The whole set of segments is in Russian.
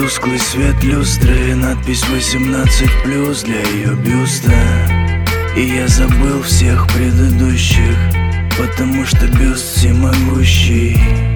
Тусклый свет люстры, надпись 18+ для ее бюста. И я забыл всех предыдущих, потому что бюст всемогущий.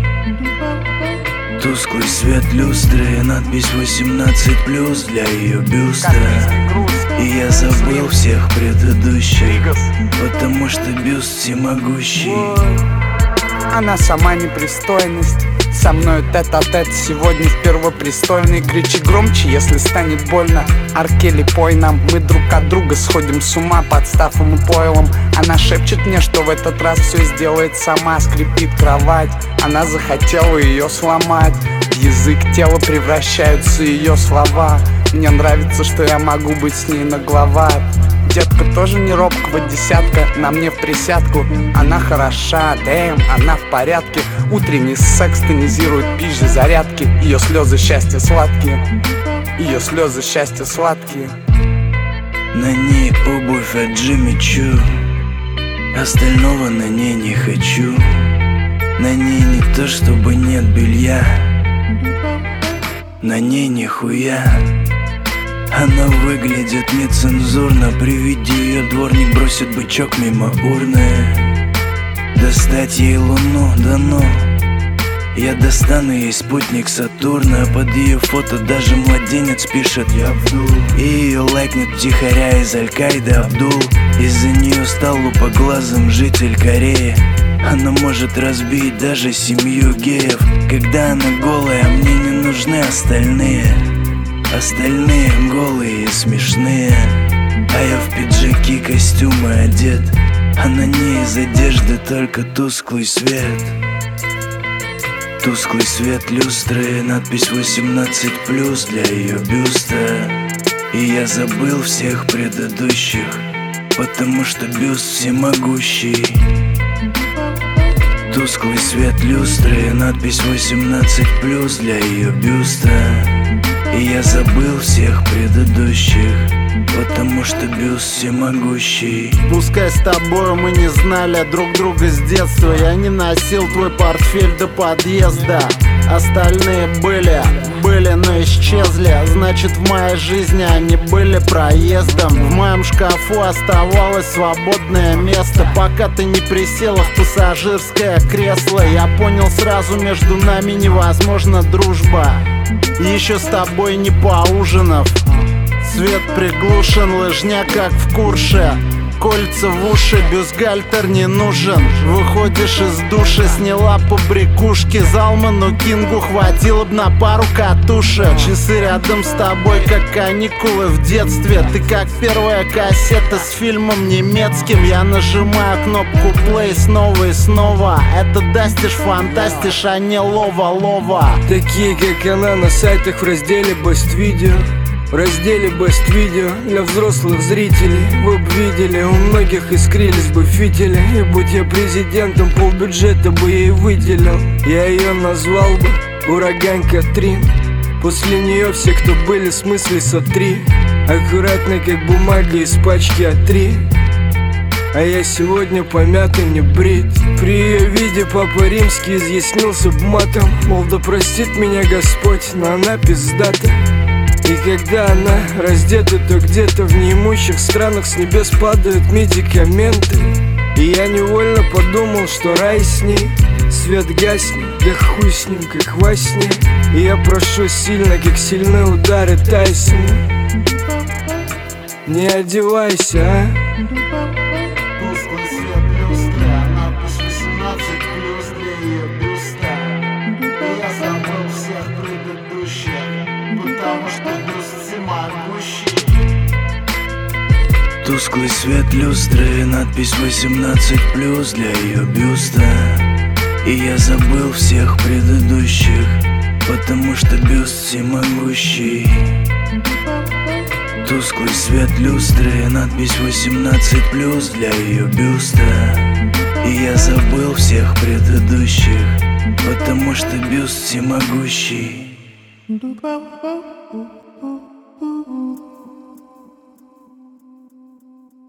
Тусклый свет люстры, надпись 18+ для ее бюста. И я забыл всех предыдущих, потому что бюст всемогущий. Она сама непристойность, со мной тет-а-тет сегодня в первопрестольной. Кричи громче, если станет больно. Аркели, пой нам, мы друг от друга сходим с ума под стафом и пойлом. Она шепчет мне, что в этот раз все сделает сама. Скрипит кровать, она захотела ее сломать. В язык тела превращаются ее слова. Мне нравится, что я могу быть с ней нагловат. Детка тоже не робкого десятка, на мне в присядку. Она хороша, дэм, она в порядке. Утренний секс тонизирует пищи зарядки. Ее слезы счастья сладкие, ее слезы счастья сладкие. На ней обувь от Джимми Чу, остального на ней не хочу. На ней не то чтобы нет белья, на ней нихуя. Она выглядит нецензурно, при виде ее дворник бросит бычок мимо урны. Достать ей луну, да ну. Я достану ей спутник Сатурна. Под ее фото даже младенец пишет «Я Абдул». И ее лайкнет втихаря из Аль-Каиды Абдул. Из-за нее стал лупоглазым житель Кореи. Она может разбить даже семью геев. Когда она голая, мне не нужны остальные. Остальные голые и смешные. А я в пиджаки, костюмы одет, а на ней из одежды только тусклый свет. Тусклый свет люстры, надпись 18+ для ее бюста. И я забыл всех предыдущих, потому что бюст всемогущий. Тусклый свет люстры, надпись 18+ для ее бюста. И я забыл всех предыдущих, потому что бюст всемогущий. Пускай с тобою мы не знали друг друга с детства. Я не носил твой портфель до подъезда. Остальные были, но исчезли. Значит, в моей жизни они были проездом. В моем шкафу оставалось свободное место, пока ты не присела в пассажирское кресло. Я понял сразу, между нами невозможна дружба. Еще с тобой не поужинав. Свет приглушен, лыжня как в Курше. Кольца в уши, бюстгальтер не нужен. Выходишь из душа, сняла побрякушки. Залману Кингу хватило б на пару катушек. Часы рядом с тобой, как каникулы в детстве. Ты как первая кассета с фильмом немецким. Я нажимаю кнопку play снова и снова. Это дастишь, фантастиш, а не лова-лова. Такие как она на сайтах в разделе Best Video. В разделе Best Video для взрослых зрителей. Вы б видели, у многих искрились бы фитили. И будь я президентом, полбюджета бы ей выделил. Я ее назвал бы Ураганка 3. После нее все, кто были, в смысле сотри. Аккуратно, как бумага из пачки А3. А я сегодня помятый, не брит. При ее виде Папа Римский изъяснился б матом. Мол, да простит меня Господь, но она пиздата. И когда она раздета, то где-то в неимущих странах с небес падают медикаменты. И я невольно подумал, что рай с ней. Свет гаснет, да хуй с ним, как во сне. И я прошу сильно, как сильные удары Тайсона. Не одевайся, а? Тусклый свет люстры, надпись 18+ для ее бюста. И я забыл всех предыдущих, потому что бюст всемогущий. Тусклый свет люстры, надпись 18+ для ее бюста. И я забыл всех предыдущих, потому что бюст всемогущий. Тусклый свет люстры, надпись 18+ для ее бюста. И я забыл всех предыдущих, потому что бюст всемогущий.